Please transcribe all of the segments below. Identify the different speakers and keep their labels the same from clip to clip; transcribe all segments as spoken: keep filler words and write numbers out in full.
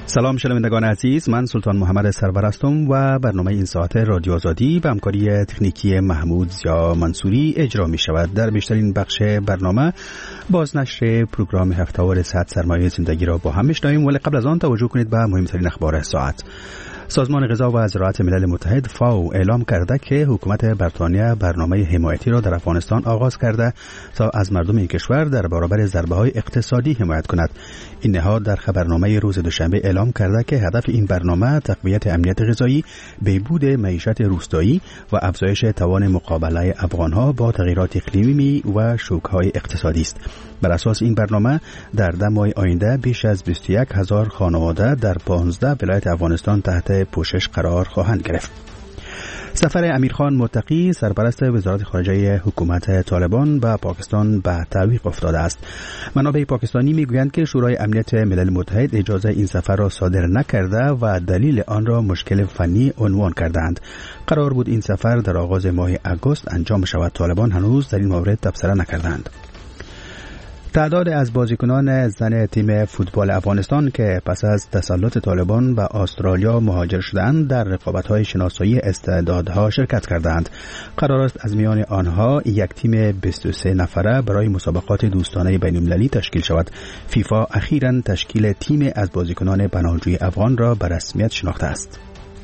Speaker 1: سلام شنوندگان عزیز، من سلطان محمد سرور هستم و برنامه این ساعت رادیو آزادی به همکاری تکنیکی محمود زیا منصوری اجرا می شود. در بیشترین بخش برنامه بازنشر پروگرام هفته‌وار صد سرمایه زندگی را با هم میشنویم، ولی قبل از آن توجه کنید به مهمترین اخبار ساعت. سازمان غذا و زراعت ملل متحد فاو اعلام کرده که حکومت بریتانیا برنامه حمایتی را در افغانستان آغاز کرده تا از مردم این کشور در برابر ضربه‌های اقتصادی حمایت کند. این نهاد در خبرنامه روز دوشنبه اعلام کرده که هدف این برنامه تقویت امنیت غذایی، بهبود معیشت روستایی و افزایش توان مقابله افغانها با تغییرات اقلیمی و شوک‌های اقتصادی است. بر اساس این برنامه در ده ماه آینده بیش از بیست و یک هزار خانواده در پانزده ولایت افغانستان تحت پوشش قرار خواهند گرفت. سفر امیرخان متقی سرپرست وزارت خارجه حکومت طالبان به پاکستان به تعویق افتاده است. منابع پاکستانی میگویند که شورای امنیت ملل متحد اجازه این سفر را صادر نکرده و دلیل آن را مشکل فنی عنوان کردند. قرار بود این سفر در آغاز ماه اگوست انجام شود. طالبان هنوز در این مورد تبصره نکردند. تعداد از بازیکنان زن تیم فوتبال افغانستان که پس از تسلط طالبان به استرالیا مهاجر شدند در رقابت‌های شناسایی استعدادها شرکت کردند. قرار است از میان آنها یک تیم بیست و سه نفره برای مسابقات دوستانه بین‌المللی تشکیل شود. فیفا اخیراً تشکیل تیم از بازیکنان پناهجوی افغان را به رسمیت شناخته است.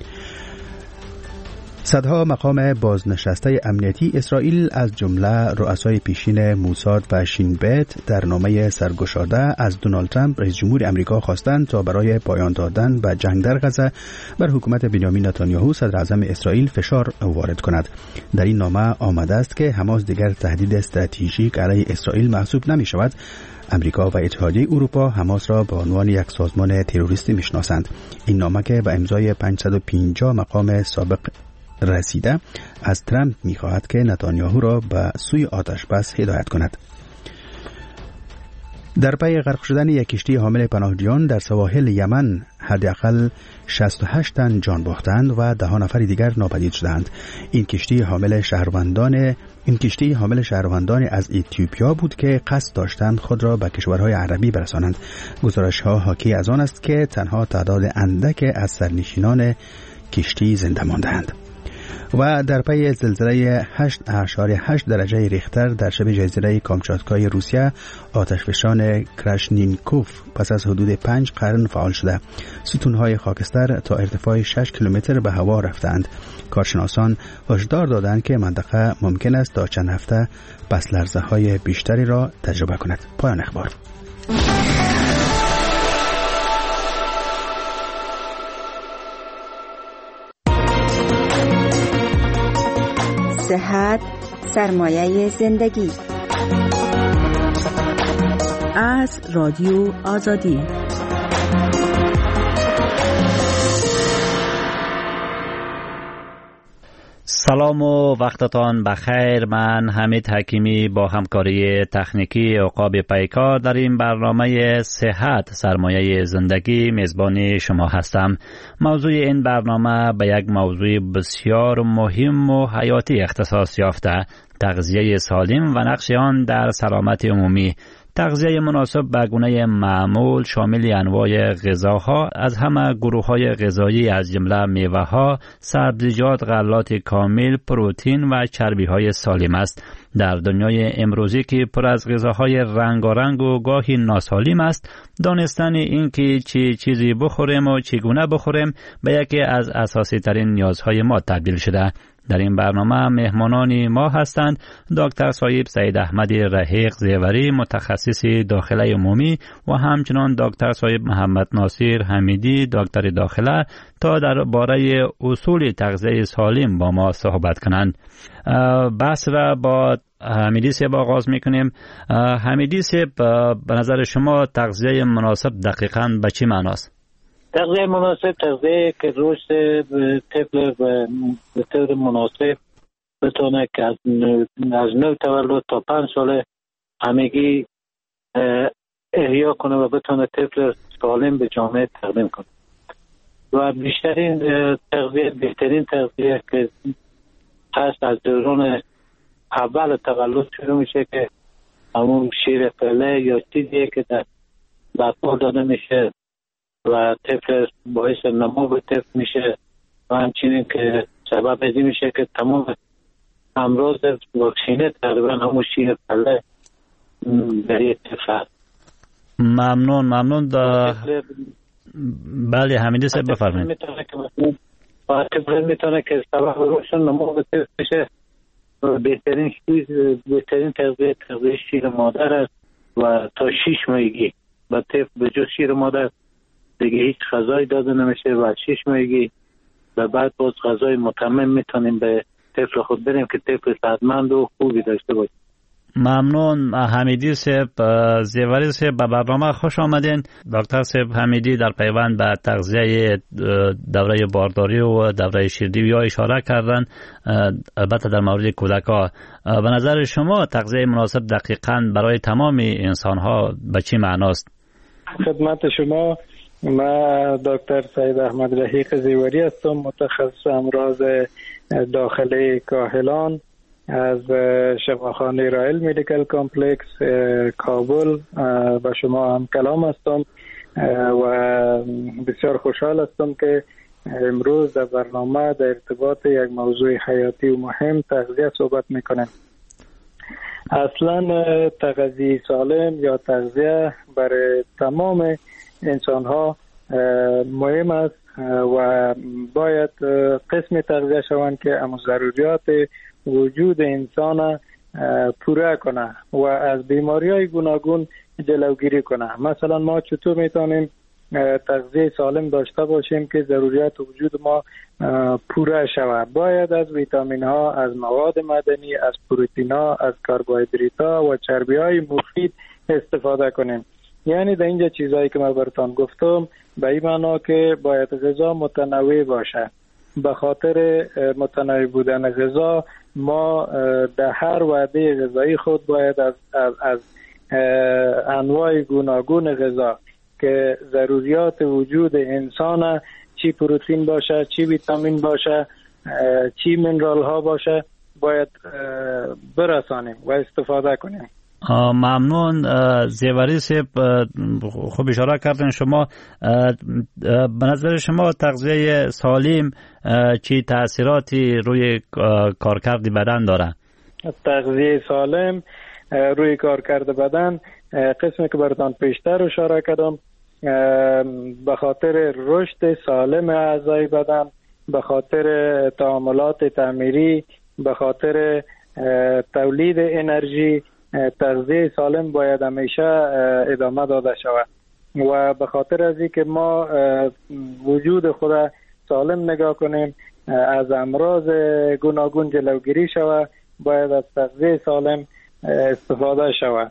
Speaker 1: صدها مقام بازنشسته امنیتی اسرائیل از جمله رؤسای پیشین موساد و شین بیت در نامه سرگشاده از دونالد ترامپ رئیس جمهور امریکا خواستند تا برای پایان دادن به جنگ در غزه بر حکومت بنیامین نتانیاهو صدر اعظم اسرائیل فشار وارد کند. در این نامه آمده است که حماس دیگر تهدید استراتژیک علیه اسرائیل محسوب نمی شود. امریکا و اتحادیه اروپا حماس را به عنوان یک سازمان تروریستی میشناسند. این نامه که به امضای پانصد و پنجاه مقام سابق رسیده از ترامپ می‌خواهد که نتانیاهو را به سوی آتش بس هدایت کند. در پی غرق شدن یک کشتی حامل پناهجویان در سواحل یمن حداقل شصت و هشت تن جان باختند و ده نفر دیگر ناپدید شدند. این کشتی حامل شهروندان این کشتی حامل شهروندان از اتیوپیا بود که قصد داشتند خود را به کشورهای عربی برسانند. گزارش‌ها حاکی از آن است که تنها تعداد اندک از سرنشینان کشتی زنده ماندند. و در پی زلزله هشت اعشاری هشت درجه ریختر در شبه جزیره کامچاتکای روسیه آتشفشان کراشنینکوف پس از حدود پنج قرن فعال شده. ستونهای خاکستر تا ارتفاع شش کیلومتر به هوا رفتند. کارشناسان هشدار دادند که منطقه ممکن است تا چند هفته پس لرزه های بیشتری را تجربه کند. پایان اخبار.
Speaker 2: صحت سرمایه زندگی از رادیو آزادی.
Speaker 3: سلام و وقتتان بخیر. من حمید حکیمی با همکاری تکنیکی عقاب پیکار در این برنامه صحت سرمایه زندگی میزبان شما هستم. موضوع این برنامه به یک موضوع بسیار مهم و حیاتی اختصاص یافته: تغذیه سالم و نقش آن در سلامت عمومی. تغذیه مناسب به گونه معمول شامل انواع غذاها از همه گروه‌های غذایی از جمله میوه‌ها، سبزیجات، غلات کامل، پروتئین و چربی‌های سالم است. در دنیای امروزی که پر از غذاهای رنگارنگ و گاهی ناسالم است، دانستن این که چه چیزی بخوریم و چگونه بخوریم به یکی از اساسی ترین نیازهای ما تبدیل شده. در این برنامه مهمانان ما هستند دکتر صاحب سید احمد رحیق زیوری، متخصص داخله عمومی، و همچنان دکتر صاحب محمد ناصر حمیدی، دکتر داخله، تا درباره اصول تغذیه سالم با ما صحبت کنند. بحث را با حمیدی صاحب آغاز میکنیم. حمیدی صاحب، به نظر شما تغذیه مناسب دقیقاً به چی معناست؟
Speaker 4: تغذیه مناسب تغذیه که رشد طفل به طور مناسب بتونه که از نو تولد تا پنج ساله همگی احیا کنه و بتونه طفل سالم به جامعه تقدیم کنه. و بیشترین تغذیه بهترین تغذیه که هست از دوران اول تولد شروع میشه که همون شیر فله یا چیزیه که در بطال داده میشه و طفل باعث نمو طفل میشه و همچنین که سبب ازی میشه که تمام امراض واکسینه تقریبا همون شیر پله در یک طفل.
Speaker 3: ممنون ممنون دا... بله حمیدی صاحب بفرمایید.
Speaker 4: میتونه که مثلا طفل میتونه که سبب روشن نمو طفل بشه. بهترین چیز بهترین تغذیه تغذیه شیر مادر است و تا شش ماهگی و طفل به جز شیر مادر دیگه هیچ غذایی داده نمیشه و شش ماهگی و بعد باز غذای متمم میتونیم به طفل خود بدیم که طفل صحتمند و خوبی داشته باشه.
Speaker 3: ممنون حمیدی صاحب. زیوری صاحب به برنامه خوش آمدین. دکتر صاحب حمیدی در پیوند به تغذیه دوره بارداری و دوره شیردی یا اشاره کردن، البته در مورد کودک‌ها. به نظر شما تغذیه مناسب دقیقاً برای تمام انسان‌ها به چی معناست؟
Speaker 5: خدمت شما، من دکتر سید احمد رحیق زیوری هستم، متخصص امراض داخلی کاهلان از شفاخانه رایل مدیکل کامپلکس کابل با شما هم کلام هستم و بسیار خوشحال هستم که امروز در برنامه در ارتباط یک موضوع حیاتی و مهم تغذیه صحبت میکنیم. اصلا تغذیه سالم یا تغذیه برای تمام انسان ها مهم است و باید قسم تغذیه شوند که اما ضروریات وجود انسان پوره کنه و از بیماری های گوناگون جلوگیری کنه. مثلا ما چطور میتونیم تغذیه سالم داشته باشیم که ضروریات وجود ما پوره شود؟ باید از ویتامین ها، از مواد معدنی، از پروتئین ها، از کربوهیدرات ها و چربی های مفید استفاده کنیم. یعنی در اینجا چیزایی که من براتون گفتم به این معنا که باید غذا متنوع باشه. به خاطر متنوع بودن غذا ما در هر وعده غذایی خود باید از, از, از انواع گوناگون غذا که ضروریات وجود انسان، چی پروتئین باشه، چی ویتامین باشه، چی منرال ها باشه، باید برسانیم و استفاده کنیم.
Speaker 3: ممنون زیوری صاحب، خوب اشاره کردن شما. به نظر شما تغذیه سالم چی تأثیراتی روی کارکرد بدن داره؟
Speaker 5: تغذیه سالم روی کارکرد بدن قسمی که براتون پیشتر اشاره کردم، به خاطر رشد سالم اعضای بدن، به خاطر تعاملات تعمیری، به خاطر تولید انرژی، تغذیه سالم باید همیشه ادامه داده شود و به خاطر از اینکه ما وجود خود سالم نگاه کنیم، از امراض گوناگون جلوگیری شود، باید از تغذیه سالم استفاده شود.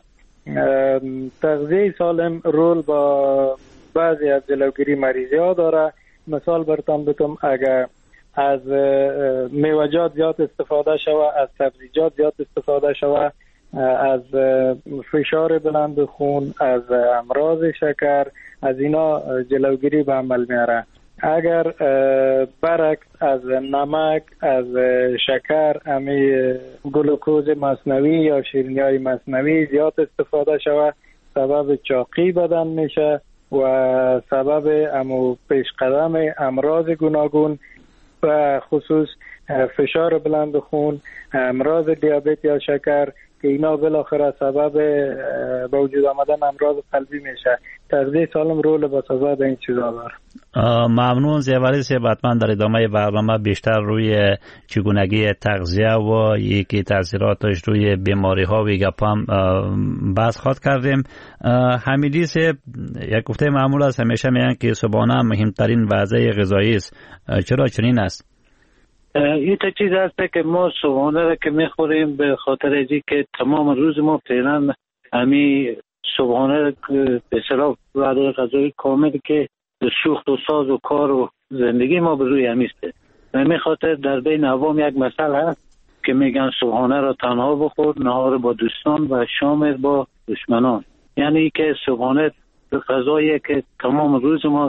Speaker 5: تغذیه سالم رول با بعضی از جلوگیری مریضی ها داره. مثال براتون بگم، اگر از میوه‌جات زیاد استفاده شود، از سبزیجات زیاد استفاده شود، از فشار بلند خون، از امراض شکر، از اینا جلوگیری به عمل میاره. اگر برعکس از نمک، از شکر، امی گلوکوز مصنوعی یا شیرینی‌های مصنوعی زیاد استفاده شود، سبب چاقی بدن میشه و سبب امو پیش قدم امراض گوناگون و خصوص فشار بلند خون، امراض دیابت یا شکر که اینا بالاخره سبب به وجود آمدن امراض قلبی میشه. تغذیه سالم رول بسازه در این چیزا داره.
Speaker 3: ممنون زیوری صاحب. حتما در ادامه برنامه بیشتر روی چگونگی تغذیه و یکی تاثیراتش روی بیماری ها و گپام بحث خواهد کردیم. حمیدی صاحب، یک گفته معمول است، همیشه میگن که صبحانه مهمترین وعده غذایی است. چرا چنین است؟
Speaker 4: این تا چیز هست که ما صبحانه را که میخوریم به خاطر ازی که تمام روز ما فعلا همی صبحانه به اصطلاح وعده غذایی کامل که شوخت و ساز و کار و زندگی ما به روی همیسته. و همین خاطر در بین عوام یک مسئله هست که میگن صبحانه را تنها بخور، نهار با دوستان و شام با دشمنان. یعنی که صبحانه غذایی که تمام روز ما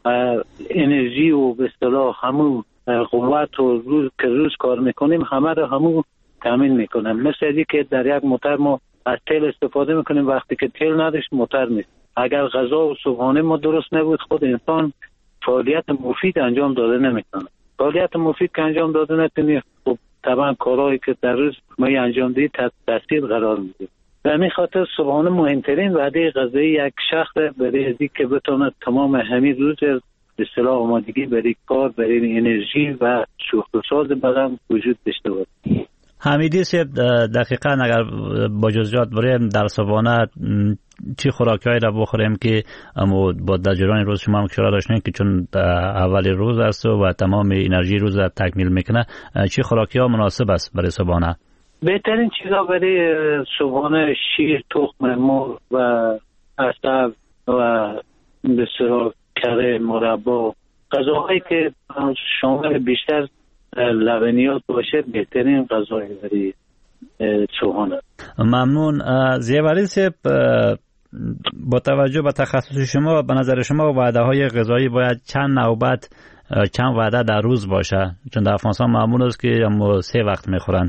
Speaker 4: انرژی و به اصطلاح همون قوت و روز که روز کار میکنیم همه رو همون تامین میکنم. مثل اینکه که در یک موتور ما از تیل استفاده میکنیم، وقتی که تیل نداشت موتور نیست. اگر غذا و صبحانه ما درست نبود خود انسان فعالیت مفید انجام داده نمیتونه. فعالیت مفید که انجام داده نتونی خب طبعا کارهایی که در روز ما انجام دهی تحت تاثیر قرار میگیره. به همین خاطر صبحانه مهمترین وعده غذایی یک شخص برای ازی که بتونه تمام همین روز به اصطلاح آمادگی برای کار، برای انرژی و شخص ساز بدن وجود داشته باشه.
Speaker 3: حمیدی صاحب دقیقاً اگر با جزئیات بریم در صبحانه چی خوراکی‌هایی را بخوریم که اما با در جریان روز شما هم اشاره داشتین که چون اول روز است و تمام انرژی روز را تکمیل میکنه، چی خوراکی‌ها مناسب است برای صبحانه؟
Speaker 4: بهترین چیزا برای صبحانه شیر، تخم مرغ و عسل و بسیار کره، مربا، غذاهایی که شامل بیشتر لبنیات باشه بهترین غذای برای صبحانه.
Speaker 3: ممنون. زیوری صاحب، با توجه به تخصص شما به نظر شما وعده های غذایی باید چند نوبت چند وعده در روز باشه؟ چون در افغانستان معمول است که سه وقت میخورن.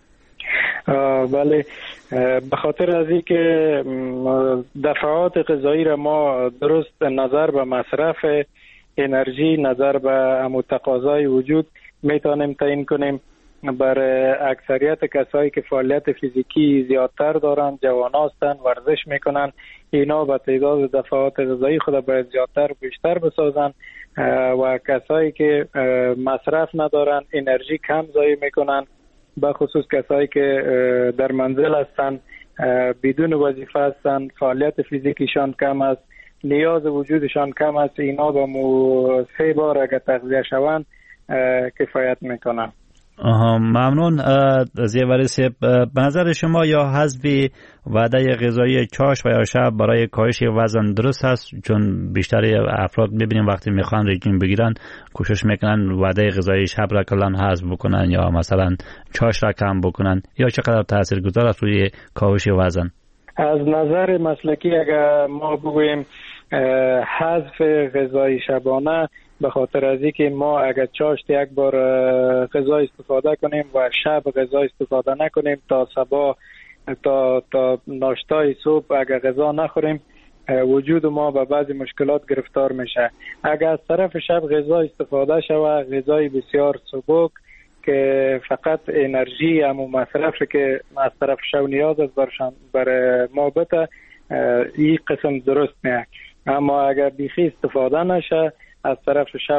Speaker 5: بله، به خاطر از اینکه دفعات غذایی را ما درست نظر به مصرف انرژی، نظر به امو تقاضای وجود میتونیم تعیین کنیم. برای اکثریت کسایی که فعالیت فیزیکی زیادتر دارن، جوان هستن، ورزش میکنن، اینا به تعداد دفعات غذایی خود باید زیادتر و بیشتر بسازن و کسایی که مصرف ندارن، انرژی کم ضایع میکنن، به خصوص کسایی که در منزل هستن، بدون وظیفه هستن، فعالیت فیزیکیشان کم است، نیاز وجودشان کم است، اینا با مو سه بار اگر تغذیه شوند کفایت میکنن.
Speaker 3: ممنون. زیوری صاحب، به نظر شما یا حذف وعده غذایی چاش و یا شب برای کاهش وزن درست است؟ چون بیشتر افراد میبینیم وقتی میخوان رژیم بگیرن کوشش میکنن وعده غذایی شب را کلا حذف بکنن یا مثلا چاش را کم بکنن، یا چقدر تاثیرگذار است روی کاهش وزن؟
Speaker 5: از نظر مسلکی اگر ما بگوییم حذف غذای شبانه، به خاطر از اینکه ما اگر چاشت یک بار غذا استفاده کنیم و شب غذا استفاده نکنیم، تا صبح تا تا ناشتای صبح اگر غذا نخوریم، وجود ما به بعضی مشکلات گرفتار میشه. اگر از طرف شب غذا استفاده شود، غذای بسیار سبک که فقط انرژی امو مصرف که از طرف شب نیاز است برشان برای ما بته، این قسم درست نه. اما اگر بیخی استفاده نشه، از طرف شب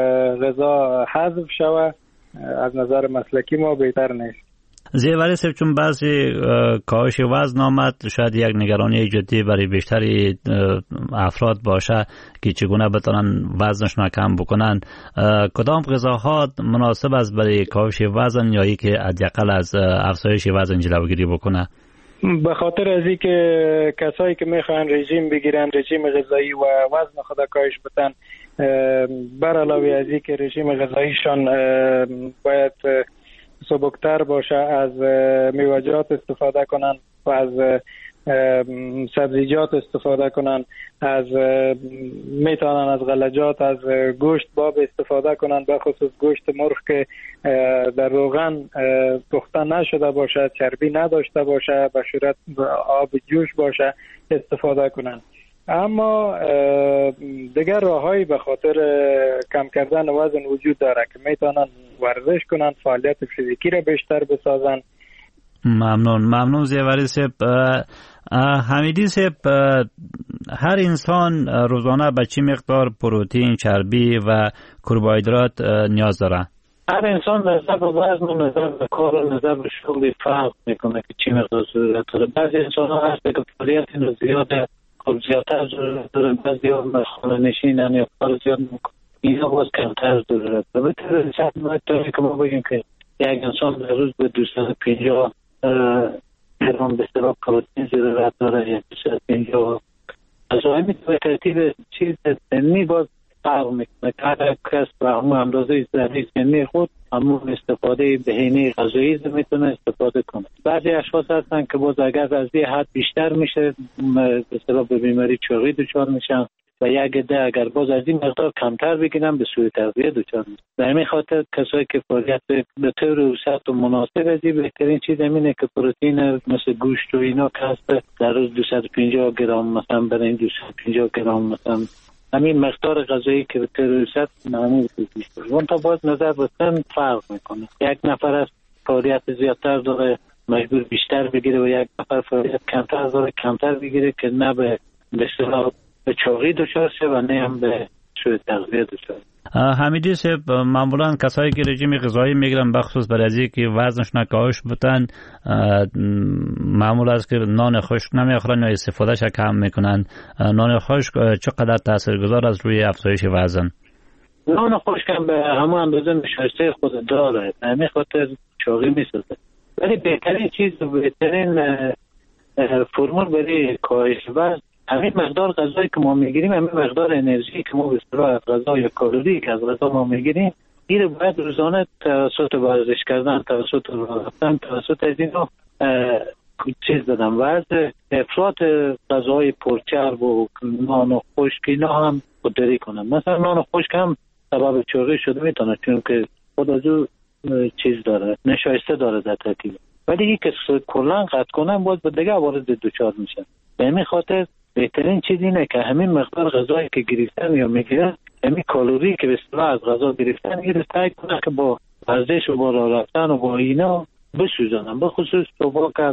Speaker 5: غذا حذف شود، از نظر مسلکی ما بهتر نیست.
Speaker 3: زیوری صاحب، چون بعضی کاهش وزن آمد، شاید یک نگرانی جدی برای بیشتری افراد باشه که چگونه بتونن وزنشون رو کم بکنن. کدام غذاها مناسب است برای کاهش وزن یا ای که حداقل از افزایش وزن جلوگیری بکنه؟
Speaker 5: به خاطر از اینکه کسایی که میخوان رژیم بگیرن، رژیم غذایی و وزن خود کاهش بدن، بر علاوه از اینکه رژیم غذاییشان باید سبکتر باشه، از میوه‌جات استفاده کنن و از سبزیجات استفاده کنن، از میتونن از غلجات، از گوشت باب استفاده کنن، به خصوص گوشت مرغ که در روغن پخته نشده باشه، چربی نداشته باشه، به صورت آب جوش باشه استفاده کنن. اما دیگر راههایی به خاطر کم کردن وزن وجود داره که میتونن ورزش کنن، فعالیت فیزیکی را بیشتر بسازن.
Speaker 3: ممنون. ممنون زیوری صاحب. حمیدی صاحب، هر انسان روزانه به چه مقدار پروتئین، چربی و کربوهیدرات نیاز داره؟
Speaker 4: هر انسان نظر به وزن و نظر به کار و نظر به شغل فرق میکنه که چی مقدار ضرورت داره. بعضی انسان ها هست که فعالیت زیاده، خب زیادتر ضرورت داره، بعضی ها خانه نشینن یا کار زیاد میکنه، اینا باز کمتر ضرورت داره. به طور سطح که ما بگیم که یک انسان در روز به دویست و پنجاه گرم به اصطلاح پروتئین ضرورت داره، یا دویست و پنجاه غذایی میتونه ترتیب چیز سنی باز فرق میکنه. هر کس به همون اندازه ذره سنی خود همون استفاده بهینه غذایی میتونه استفاده کنه. بعضی اشخاص هستن که باز اگر از این حد بیشتر میشه به اصطلاح به بیماری چاقی دچار میشن، و یک عده اگر باز از این مقدار کمتر بگیرن به سوء تغذیه دچار میشن. به همین خاطر کسایی که فعالیت به طور وسط و مناسب از بهترین چیز اینه که پروتئین مثل گوشت و اینا که هست در روز دویست و پنجاه گرم مثلا برای دویست و پنجاه گرم مثلا همین مقدار غذایی که به طور وسط معمول میشه. اون تا باز نظر به سن فرق میکنه. یک نفر از فعالیت زیادتر داره مجبور بیشتر بگیره و یک نفر فعالیت کمتر داره کمتر بگیره که نه به به اصطلاح به چاقی دچار شه و نه هم به سوء تغذیه دچار.
Speaker 3: حمیدی صاحب، معمولا کسایی که رژیم غذایی میگیرن بخصوص برای از اینکه وزنشون کاهش بتن معمول است که نان خشک نمیخورن یا استفادهش کم میکنن. نان خشک چقدر تاثیرگذار از روی افزایش وزن؟
Speaker 4: نان خشک هم به همون اندازه نشایسته خود داره، همین خاطر چاقی میسازه. ولی بهترین چیز و بهترین فرمول برای کاهش وزن همین مقدار غذایی که ما میگیریم، همین مقدار انرژی که ما به اصطلاح از غذا یا کالری که از غذا ما میگیریم، این رو باید روزانه توسط ورزش کردن، توسط راه رفتن، توسط از اینا چیز دادن وزن افراط غذاهای پرچرب و نان خشک اینا هم خودداری کنن. مثلا نان خشک هم سبب چاقی شده میتونه، چون که خود از او چیز داره، نشایسته داره در ترکیب. ولی این که کلا قطع کنن باز به دیگه عوارض دچار میشن. به همین خاطر بهترین چیز اینه که همین مقدار غذایی که گرفتن یا میگیرن، همین کالری که به اصطلاح از غذا گرفتن، این رو سعی کنن که با ورزش و با راه رفتن و با اینا بسوزانن. به خصوص صبح که از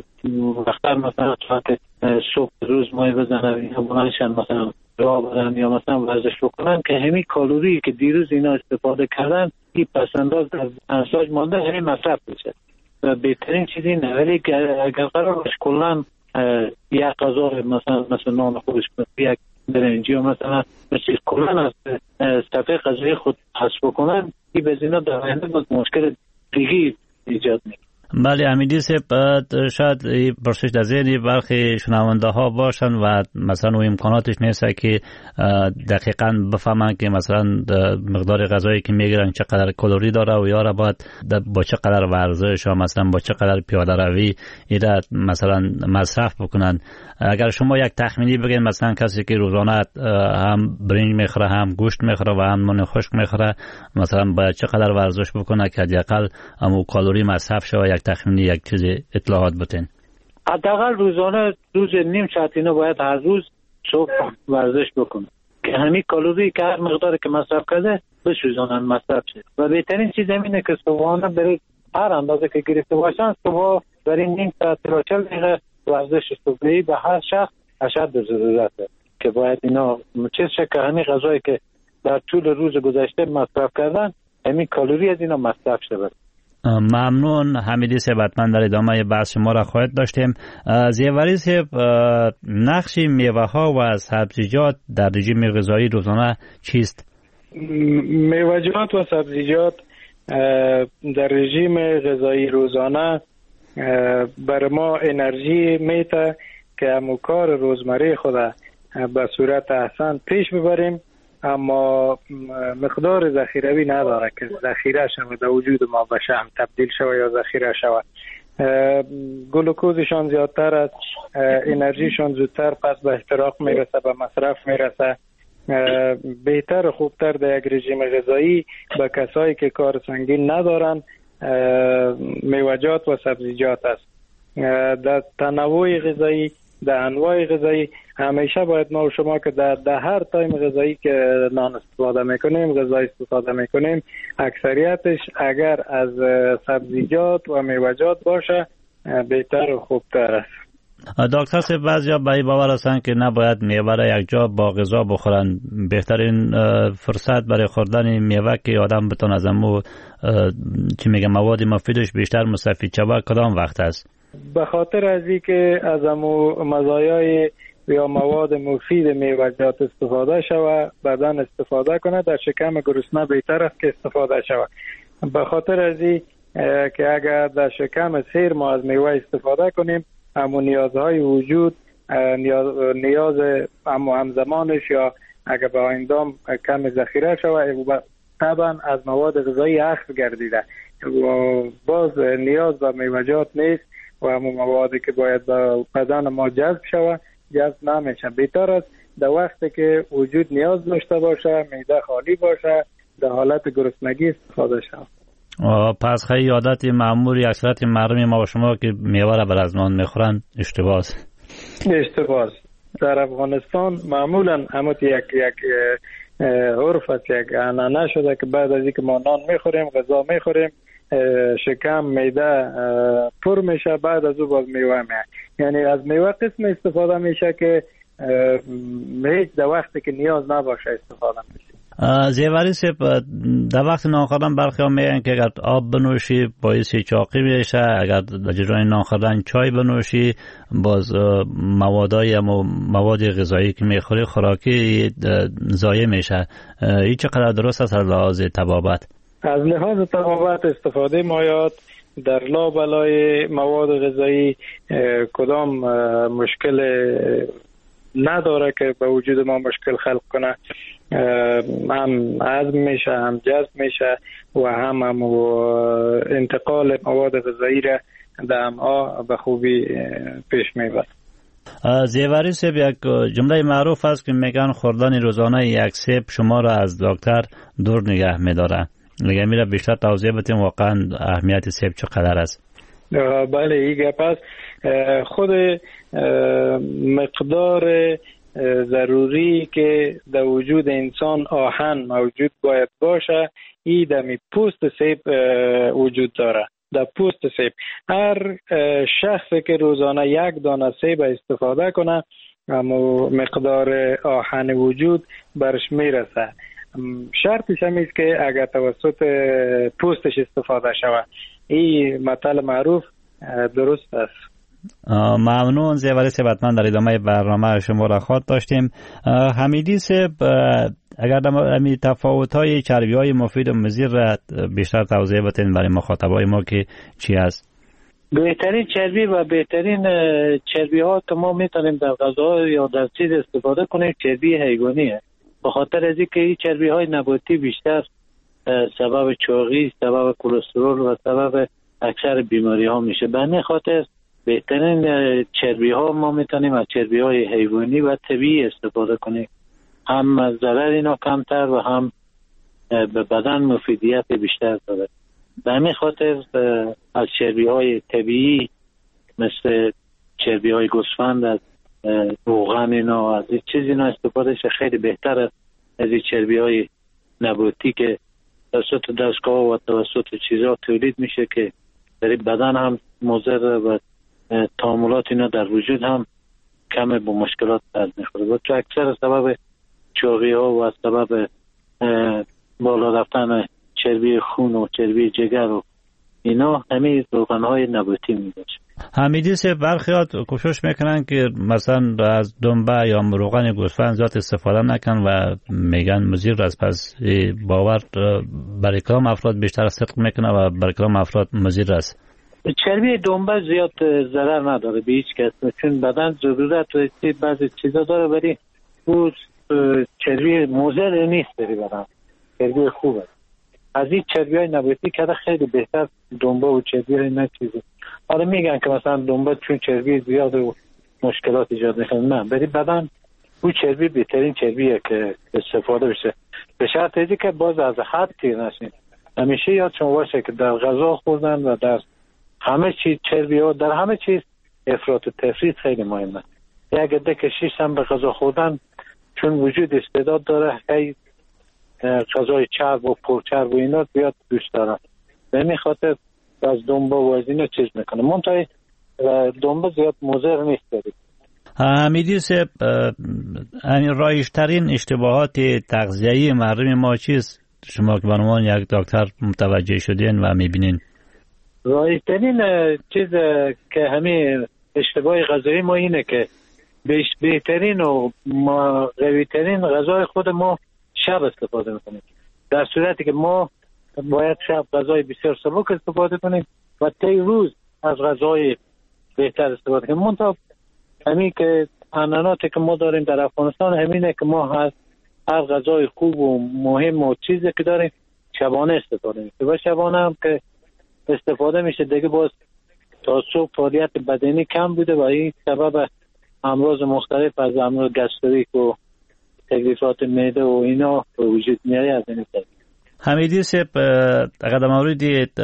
Speaker 4: وقتر مثلا ساعت صبح روز مای بزنن یا بلندشن مثلا راه برن یا مثلا ورزش بکنن که همین کالری که دیروز اینا استفاده کردن این پسنداز در انساج مانده همین مصرف بشه. و بهترین چیز اینه. ولی اگر قرار باشه کلا یک غذا مثلا مثلا نان خشک، یک برنجی و مثلا مثل کلا از صفحه غذایی خود حذف بکنن، این به اینا در آینده باز مشکل دیگه ایجاد میکنه.
Speaker 3: بله حمیدی صاحب، شاید پرسش در ذهن برخی شنونده ها باشن و مثلا و امکاناتش نیست که دقیقاً بفهمن که مثلا مقدار غذایی که میگیرن چقدر کالری داره و یا باید با چقدر ورزش یا مثلا با چقدر پیاده روی اینا مثلا مصرف بکنن. اگر شما یک تخمینی بگین مثلا کسی که روزانه هم برنج میخوره هم گوشت میخوره و هم نان خشک میخوره، مثلا باید چقدر ورزش بکنه که حداقل همون کالری مصرف شه؟ یک تخمینی یک چیز اطلاعات بتین.
Speaker 4: حداقل روزانه روز نیم ساعت اینو باید هر روز صبح ورزش بکنه که همین کالری که هر مقداری که مصرف کرده بسوزانن مصرف شه. و بهترین چیز اینه که صبحانه برای هر اندازه که گرفته باشن صبح برای نیم ساعت تا چهل دقیقه ورزش صبحی به هر شخص اشد ضرورته که باید اینا چیز شه که همین غذایی که در طول روز گذشته مصرف کردن همین کالری از اینا مصرف شه.
Speaker 3: ممنون حمیدی صاحب، حتما در ادامه بحث شما را خواهد داشتیم. زیوری صاحب، نقش میوه ها و سبزیجات در رژیم غذایی روزانه چیست؟
Speaker 5: میوه‌جات و سبزیجات در رژیم غذایی روزانه بر ما انرژی میده که همون کار روزمره خود به صورت احسن پیش ببریم، اما مقدار ذخیروی نداره که ذخیره شود در وجود ما بشه هم تبدیل شود یا ذخیره شود. گلوکوزشان زیادتر است، انرژیشان زودتر پس به احتراق میرسه، به مصرف میرسه. بهتر و خوبتر در یک رژیم غذایی به کسایی که کار سنگین ندارن میوه‌جات و سبزیجات است. در تنوع غذایی، در انواع غذایی همیشه باید ما و شما که در, در هر تایم غذایی که نان استفاده میکنیم، غذا استفاده میکنیم، اکثریتش اگر از سبزیجات و میوه‌جات باشه بهتر و خوبتر است.
Speaker 3: دکتر صاحب، بعضیا به این باور هستند که نباید میوه را یک جا با غذا بخورن. بهترین فرصت برای خوردن میوه که آدم بتونه از امو چی میگه مواد مفیدش بیشتر مستفید شود کدام وقت است؟
Speaker 5: به خاطر از اینکه از امو مزایای یا مواد مفید میوه‌جات استفاده شود، بدن استفاده کنه، در شکم گرسنه بهتر است که استفاده شود. به خاطر از این که اگر در شکم سیر ما از میوه استفاده کنیم، همون نیازهای وجود نیاز, نیاز همون همزمانش یا اگر به آیندام کم ذخیره شود طبعا از مواد غذایی اخذ گردیده، باز نیاز به میوه‌جات نیست و همون موادی که باید به بدن ما جذب شود جذب نمیشه. بهتر است در وقتی که وجود نیاز داشته باشه، معده خالی باشه، در حالت گرسنگی استفاده شود.
Speaker 3: پس خیلی عادت معمولی اکثریت مردم ما و شما که میوه را بر از نان میخورن اشتباه
Speaker 5: اشتباه. در افغانستان معمولا همت یک یک عرف است، یک عنعنه شده که بعد از اینکه ما نان میخوریم، غذا میخوریم، شکم معده پر میشه، بعد از او باز میوه میه. یعنی از میوه قسم استفاده میشه که هیچ در وقتی که نیاز نباشه استفاده میشه.
Speaker 3: زیوری سیب در وقت نان خوردن برخی ها میگن که اگر آب بنوشی باعث چاقی میشه، اگر در جریان نان خوردن چای بنوشی باز موادای اما مواد غذایی که میخوری خوراکی ضایع میشه. این چقدر درست است از لحاظ طبابت؟
Speaker 5: از لحاظ طبابت استفاده مایات در لابلای مواد غذایی کدام مشکل نداره که به وجود ما مشکل خلق کنه. هم هضم میشه، هم جذب میشه و هم, هم انتقال مواد غذایی را در امعا به خوبی پیش میبرد.
Speaker 3: زیوری سیب یک جمله معروف است که میگن خوردن روزانه یک سیب شما را از دکتر دور نگه میداره. اگر میره بیشتر توضیح بدیم واقعا اهمیت سیب چقدر است؟
Speaker 5: بله، این پس خود مقدار ضروری که در وجود انسان آهن موجود باید باشه، این در پوست سیب وجود داره. در پوست سیب هر شخصی که روزانه یک دانه سیب استفاده کنه اما مقدار آهن وجود برش میرسه. شرطش هم است که اگر توسط پوستش استفاده شود. این مطلب معروف درست است.
Speaker 3: ممنون زیوری سیب. حتما در ادامه برنامه شما را خواهد داشتیم. حمیدی سیب، اگر در تفاوت‌های چربی‌های مفید و مضر را بیشتر توضیح بدین برای مخاطبای ما که چی است؟
Speaker 4: بهترین چربی و بهترین چربی ها که ما میتونیم در غذا یا در چیز استفاده کنیم چربی حیوانیه. به خاطر از اینکه این چربی های نباتی بیشتر سبب چاقی، سبب کلسترول و سبب اکثر بیماری ها میشه. به همین خاطر بهترین چربی ها ما میتونیم از چربی های حیوانی و طبیعی استفاده کنیم. هم ضرر اینا کمتر و هم به بدن مفیدیت بیشتر داره. به همین خاطر از چربی های طبیعی مثل چربی های گوسفند، از روغن اینا، از این چیز اینا استفاده شه خیلی بهتر است از این چربی های نباتی که توسط دستگاه و توسط چیزها تولید میشه که در بدن هم مضر و تعاملات اینا در وجود هم کم با مشکلات درد میخوره و تو اکثر سبب چاقی ها و سبب بالا رفتن چربی خون و چربی جگر و اینا همین روغن های نباتی میباشه.
Speaker 3: حمیدی سه برخیات کوشش میکنن که مثلا از دنبه یا روغن گوسفند زیاد استفاده نکن و میگن مضر است. پس باور برای کدام افراد بیشتر صدق میکنه و برای کدام افراد مضر است؟
Speaker 4: چربی دنبه زیاد ضرر نداره به هیچ کس، چون بدن ضرورت و بعضی چیزا داره ولی او چربی مضر نیست برای بدن، چربی خوبه. از این چربی های نباتی که خیلی بهتر دنبه و چربی های نه چیزی. حالا میگن که مثلا دنبه چون چربی زیاد و مشکلات ایجاد میکنه، نه، برای بدن او چربی بهترین چربیه که استفاده بشه، به شرط اینکه که باز از حد تیر نشین. همیشه یادتون باشه که در غذا خوردن و در همه چیز چربی ها، در همه چیز افراط و تفریط خیلی مهمه. یک عده که شیش هم به غذا خوردن چون وجود استعداد داره خیلی غذای چرب و پرچرب و اینا زیاد دوست دارن، به این خاطر از دنبه و از اینا چیز میکنه. منطقه دنبه زیاد مضر نیست دارید.
Speaker 3: حمیدی سه، این رایج‌ترین اشتباهات تغذیه‌ای مردم ما چیست؟ شما که به عنوان یک دکتر متوجه شدین و میبینین.
Speaker 4: رایج‌ترین چیز که همین اشتباه غذایی ما اینه که بهترین و قوی‌ترین غذای خود ما شب استفاده میکنیم، در صورتی که ما باید شب غذای بسیار سبک استفاده کنیم و طی روز از غذای بهتر استفاده کنیم. منتها همین که عنعناتی که ما داریم در افغانستان همینه که ما از هر غذای خوب و مهم و چیزی که داریم شبانه استفاده میکنیم و شبانه هم که استفاده میشه دیگه باز تا صبح فعالیت بدنی کم بوده و این سبب امراض مختلف از امراض گستریک و تکلیفات معده و اینا به وجود میاره از این طریق.
Speaker 3: حمیدی صاحب، اگر در مورد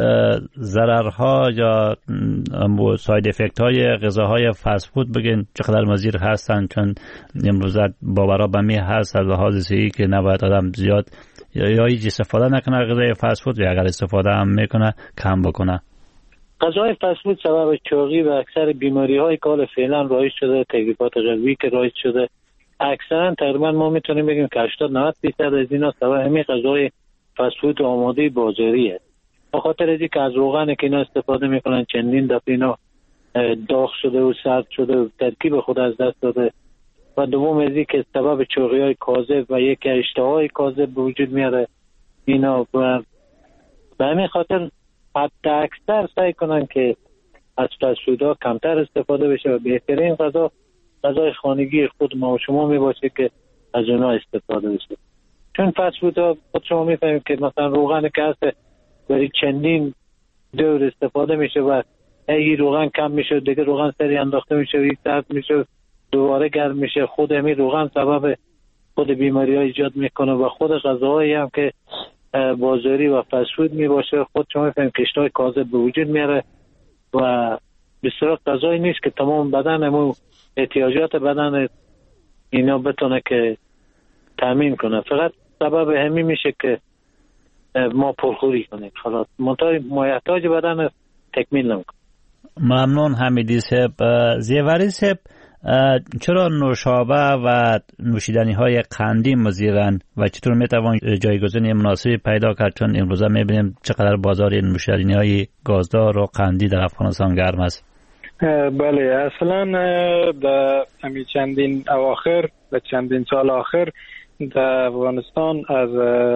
Speaker 3: ضررها یا ساید افکت های غذاهای فست فود بگین چقدر مضر هستن، چون امروز باورا به می هست از لحاظ صحی که نباید آدم زیاد یا هیچ استفاده نکنه غذای فست فود، یا اگر استفاده هم میکنه کم بکنه.
Speaker 4: غذای فست فود سبب چاقی و اکثر بیماری های که فعلا رایج شده، تکلیفات قلبی که رایج شده، اکثرا تقریبا ما میتونیم بگیم که هشتاد نود درصد از اینا سبب همین غذای فست فود آماده بازاریه. به خاطر از اینکه از روغن که اینا استفاده میکنن چندین دفعه اینا داغ شده و سرد شده و ترکیب خود از دست داده، و دوم از اینکه سبب چاقی های کاذب و یک اشتهای کاذب به وجود میاره اینا. و به همین خاطر حتی اکثر سعی کنن که از فست فودها کمتر استفاده بشه و بهترین غذا غذای خانگی خود ما و شما می باشه که از اونها استفاده بشه. چون فست فودها خود شما میفهمید که مثلا روغن که هست برای چندین دور استفاده میشه و اگه روغن کم میشه دیگه روغن سری انداخته میشه و یک ساعت میشه دوباره گرم میشه، خود همین روغن سبب خود بیماری ها ایجاد میکنه و خود غذاهایی هم که بازاری و فست فود میباشه خود شما میفهمید که اشتهای کاذب به وجود میاره و بسیار غذایی نیست که تمام بدنمون احتیاجات بدن اینا بتونه که تامین کنه. فقط سبب همین میشه که ما پرخوری کنیم، خلاص منتهای مایحتاج بدن تکمیل نمیکنه.
Speaker 3: ممنون حمیدی صاحب. زیوری صاحب، چرا نوشابه و نوشیدنی های قندی مضرن و چطور میتوان جایگزین مناسبی پیدا کرد، چون امروزه میبینیم چقدر بازار نوشیدنی های گازدار و قندی در افغانستان گرم است؟
Speaker 5: بله، اصلا در همین چندین اواخر و چندین سال آخر در افغانستان از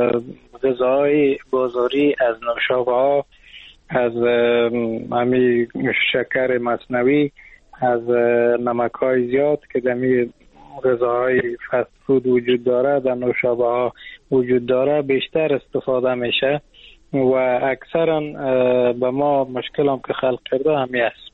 Speaker 5: غذاهای بازاری، از نوشابه ها، از همین شکر مصنوعی، از نمک های زیاد که در همین غذاهای فست فود وجود داره، در نوشابه ها وجود داره بیشتر استفاده میشه و اکثرا به ما مشکل هم که خلق کرده همی است.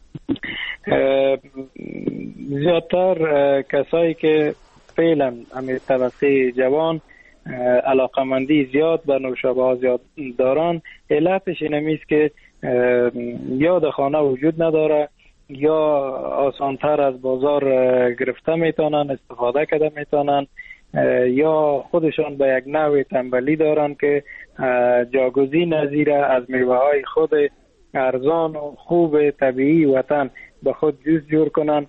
Speaker 5: زیادتر کسایی که فعلا همین طبقه جوان علاقمندی زیاد به نوشابه ها زیاد دارن، علتش این است که یا در خانه وجود نداره یا آسانتر از بازار گرفته میتونن استفاده کرده میتونن، یا خودشان به یک نوع تنبلی دارن که جاگزین نظیر از میوه های خود ارزان و خوب طبیعی وطن به خود جوز جور کنن،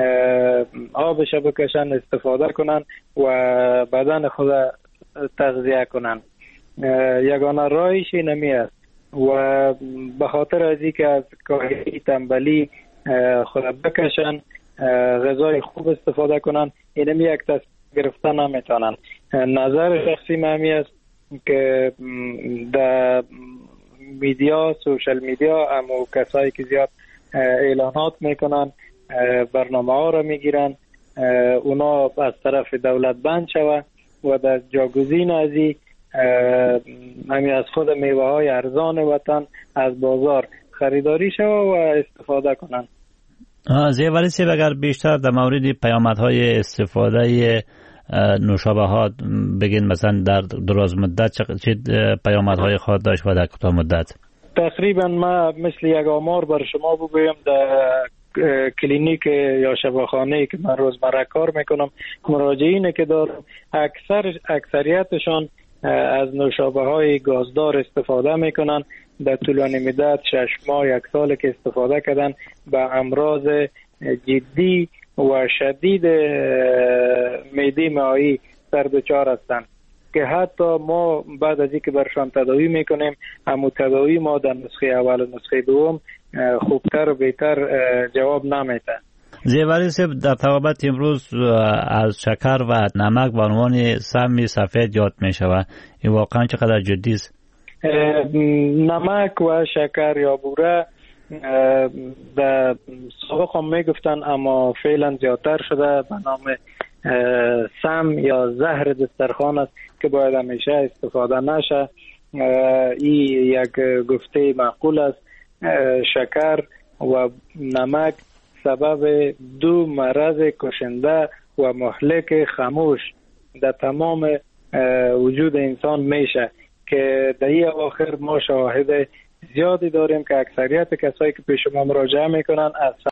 Speaker 5: آبش بکشن استفاده کنن و بدن خود تغذیه کنن. یگانه راهش نمی است و به خاطر از اینکه از کاهی تنبلی خود بکشن، غذای خوب استفاده کنن، اینم یک تصمیم گرفتن نمیتونن. نظر شخصی من است که در میدیا، سوشل میدیا، اما کسایی که زیاد اعلانات میکنن، برنامه ها را میگیرن، اونا از طرف دولت بند شوه و در جاگزین ازی همین از خود میوه های ارزان وطن از بازار خریداری شوه و استفاده کنن.
Speaker 3: زیوری صاحب، اگر بیشتر در مورد پیامدهای استفاده نوشابه ها بگین، مثلا در دراز مدت چه پیامدهای خواهد داشت و در کوتاه مدت؟
Speaker 5: تقریبا ما مثل یک آمار بر شما بگویم، در کلینیک یا شفاخانه که من روزمره کار میکنم، مراجعینی که دارم اکثر اکثریتشان از نوشابه های گازدار استفاده میکنن. در طولانی مدت شش ماه یک سال که استفاده کردن به امراض جدی و شدید معده مائعی سر دچار هستند که حتی ما بعد از اینکه برشان تداوی میکنیم، اما تداوی ما در نسخه اول و نسخه دوم خوبتر و بهتر جواب نمیده.
Speaker 3: زیوری صاحب، در طبابت امروز از شکر و نمک به عنوان سم سفید یاد می شود، این واقعا چقدر جدی است؟
Speaker 5: نمک و شکر یا بوره در سابق هم می گفتن اما فعلا زیادتر شده به نام سم یا زهر دسترخوان است که باید همیشه استفاده نشه. این یک گفته معقول است. شکر و نمک سبب دو مرض کشنده و مهلک خاموش در تمام وجود انسان میشه که در این اواخر ما شاهد زیادی داریم که اکثریت کسایی که پیش ما مراجعه میکنن از